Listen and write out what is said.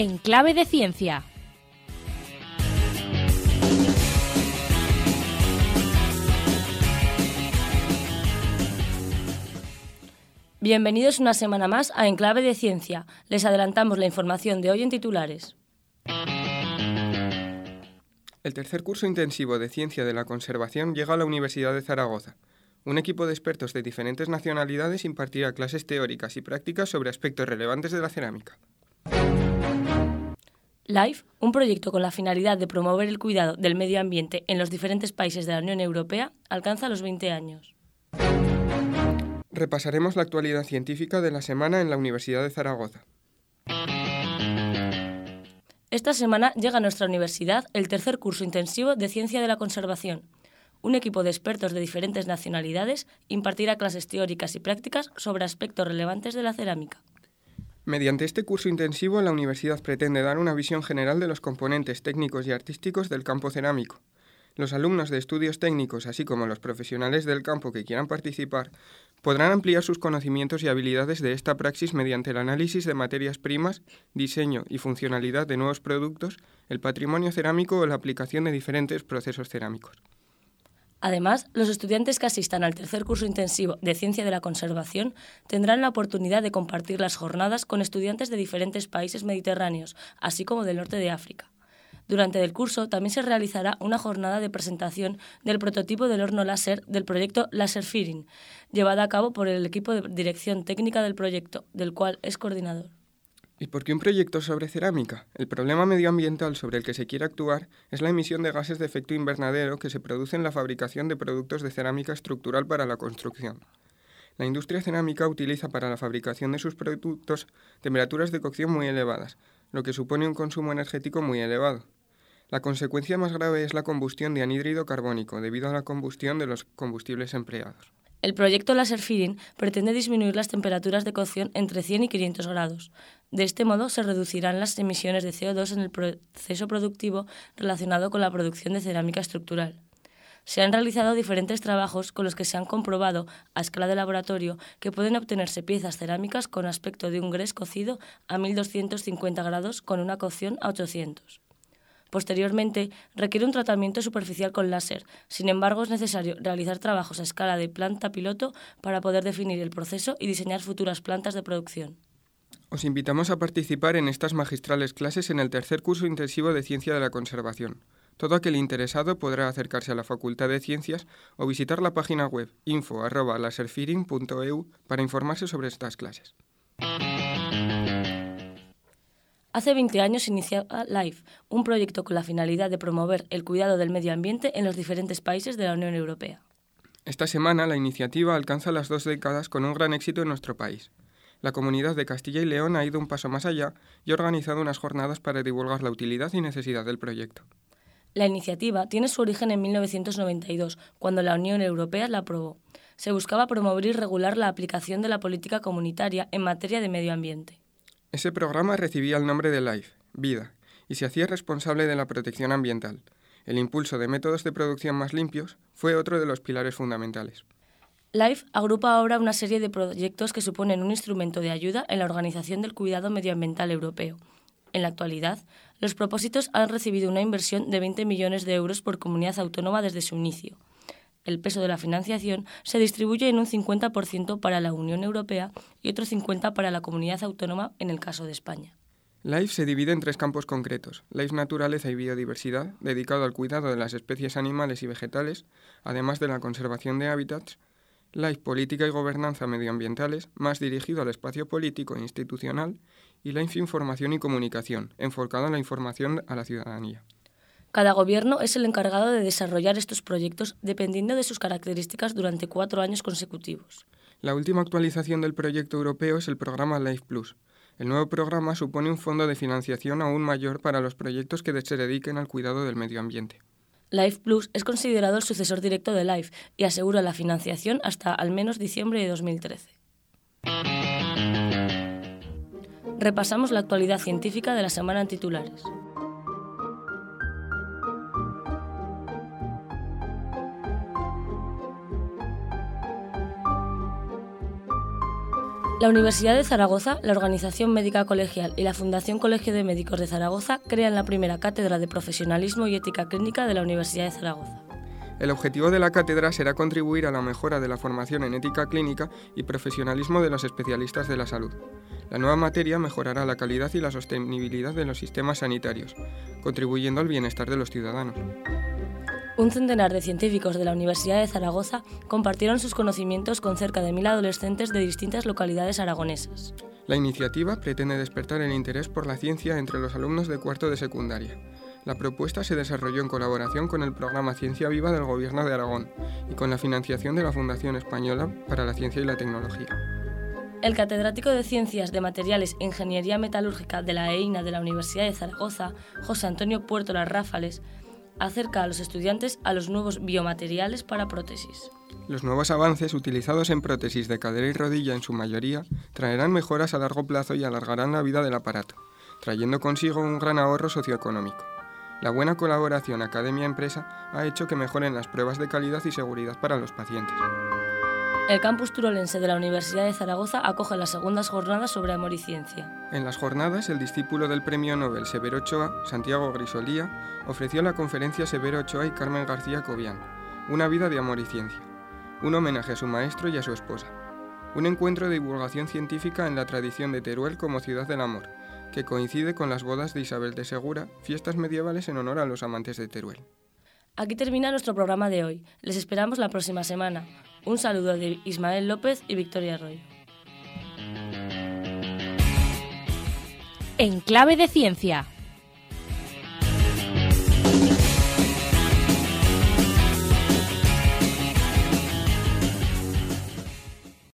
En Clave de Ciencia. Bienvenidos una semana más a En Clave de Ciencia. Les adelantamos la información de hoy en titulares. El tercer curso intensivo de Ciencia de la Conservación llega a la Universidad de Zaragoza. Un equipo de expertos de diferentes nacionalidades impartirá clases teóricas y prácticas sobre aspectos relevantes de la cerámica. LIFE, un proyecto con la finalidad de promover el cuidado del medio ambiente en los diferentes países de la Unión Europea, alcanza los 20 años. Repasaremos la actualidad científica de la semana en la Universidad de Zaragoza. Esta semana llega a nuestra universidad el tercer curso intensivo de Ciencia de la Conservación. Un equipo de expertos de diferentes nacionalidades impartirá clases teóricas y prácticas sobre aspectos relevantes de la cerámica. Mediante este curso intensivo, la universidad pretende dar una visión general de los componentes técnicos y artísticos del campo cerámico. Los alumnos de estudios técnicos, así como los profesionales del campo que quieran participar, podrán ampliar sus conocimientos y habilidades de esta praxis mediante el análisis de materias primas, diseño y funcionalidad de nuevos productos, el patrimonio cerámico o la aplicación de diferentes procesos cerámicos. Además, los estudiantes que asistan al tercer curso intensivo de Ciencia de la Conservación tendrán la oportunidad de compartir las jornadas con estudiantes de diferentes países mediterráneos, así como del norte de África. Durante el curso también se realizará una jornada de presentación del prototipo del horno láser del proyecto Laser Feeding, llevada a cabo por el equipo de dirección técnica del proyecto, del cual es coordinador. ¿Y por qué un proyecto sobre cerámica? El problema medioambiental sobre el que se quiere actuar es la emisión de gases de efecto invernadero que se produce en la fabricación de productos de cerámica estructural para la construcción. La industria cerámica utiliza para la fabricación de sus productos temperaturas de cocción muy elevadas, lo que supone un consumo energético muy elevado. La consecuencia más grave es la combustión de anhídrido carbónico debido a la combustión de los combustibles empleados. El proyecto Laser Feeding pretende disminuir las temperaturas de cocción entre 100 y 500 grados. De este modo se reducirán las emisiones de CO2 en el proceso productivo relacionado con la producción de cerámica estructural. Se han realizado diferentes trabajos con los que se han comprobado a escala de laboratorio que pueden obtenerse piezas cerámicas con aspecto de un grés cocido a 1250 grados con una cocción a 800. Posteriormente, requiere un tratamiento superficial con láser. Sin embargo, es necesario realizar trabajos a escala de planta piloto para poder definir el proceso y diseñar futuras plantas de producción. Os invitamos a participar en estas magistrales clases en el tercer curso intensivo de Ciencia de la Conservación. Todo aquel interesado podrá acercarse a la Facultad de Ciencias o visitar la página web info@laserfeeding.eu para informarse sobre estas clases. Hace 20 años iniciaba LIFE, un proyecto con la finalidad de promover el cuidado del medio ambiente en los diferentes países de la Unión Europea. Esta semana la iniciativa alcanza las 2 décadas con un gran éxito en nuestro país. La Comunidad de Castilla y León ha ido un paso más allá y ha organizado unas jornadas para divulgar la utilidad y necesidad del proyecto. La iniciativa tiene su origen en 1992, cuando la Unión Europea la aprobó. Se buscaba promover y regular la aplicación de la política comunitaria en materia de medio ambiente. Ese programa recibía el nombre de LIFE, Vida, y se hacía responsable de la protección ambiental. El impulso de métodos de producción más limpios fue otro de los pilares fundamentales. LIFE agrupa ahora una serie de proyectos que suponen un instrumento de ayuda en la organización del cuidado medioambiental europeo. En la actualidad, los propósitos han recibido una inversión de 20 millones de euros por comunidad autónoma desde su inicio. El peso de la financiación se distribuye en un 50% para la Unión Europea y otro 50% para la comunidad autónoma en el caso de España. LIFE se divide en 3 campos concretos: LIFE Naturaleza y Biodiversidad, dedicado al cuidado de las especies animales y vegetales, además de la conservación de hábitats; LIFE Política y Gobernanza Medioambientales, más dirigido al espacio político e institucional; y LIFE Información y Comunicación, enfocado en la información a la ciudadanía. Cada gobierno es el encargado de desarrollar estos proyectos dependiendo de sus características durante 4 años consecutivos. La última actualización del proyecto europeo es el programa LIFE Plus. El nuevo programa supone un fondo de financiación aún mayor para los proyectos que se dediquen al cuidado del medio ambiente. LIFE Plus es considerado el sucesor directo de LIFE y asegura la financiación hasta al menos diciembre de 2013. Repasamos la actualidad científica de la semana en titulares. La Universidad de Zaragoza, la Organización Médica Colegial y la Fundación Colegio de Médicos de Zaragoza crean la primera cátedra de profesionalismo y ética clínica de la Universidad de Zaragoza. El objetivo de la cátedra será contribuir a la mejora de la formación en ética clínica y profesionalismo de los especialistas de la salud. La nueva materia mejorará la calidad y la sostenibilidad de los sistemas sanitarios, contribuyendo al bienestar de los ciudadanos. Un centenar de científicos de la Universidad de Zaragoza compartieron sus conocimientos con cerca de 1.000 adolescentes de distintas localidades aragonesas. La iniciativa pretende despertar el interés por la ciencia entre los alumnos de cuarto de secundaria. La propuesta se desarrolló en colaboración con el programa Ciencia Viva del Gobierno de Aragón y con la financiación de la Fundación Española para la Ciencia y la Tecnología. El catedrático de Ciencias de Materiales e Ingeniería Metalúrgica de la EINA de la Universidad de Zaragoza, José Antonio Puertolas Ráfales, acerca a los estudiantes a los nuevos biomateriales para prótesis. Los nuevos avances utilizados en prótesis de cadera y rodilla en su mayoría traerán mejoras a largo plazo y alargarán la vida del aparato, trayendo consigo un gran ahorro socioeconómico. La buena colaboración academia-empresa ha hecho que mejoren las pruebas de calidad y seguridad para los pacientes. El campus turolense de la Universidad de Zaragoza acoge las segundas jornadas sobre amor y ciencia. En las jornadas, el discípulo del Premio Nobel Severo Ochoa, Santiago Grisolía, ofreció la conferencia Severo Ochoa y Carmen García Cobian, Una vida de amor y ciencia, un homenaje a su maestro y a su esposa. Un encuentro de divulgación científica en la tradición de Teruel como ciudad del amor, que coincide con las bodas de Isabel de Segura, fiestas medievales en honor a los amantes de Teruel. Aquí termina nuestro programa de hoy. Les esperamos la próxima semana. Un saludo de Ismael López y Victoria Arroyo. En Clave de Ciencia.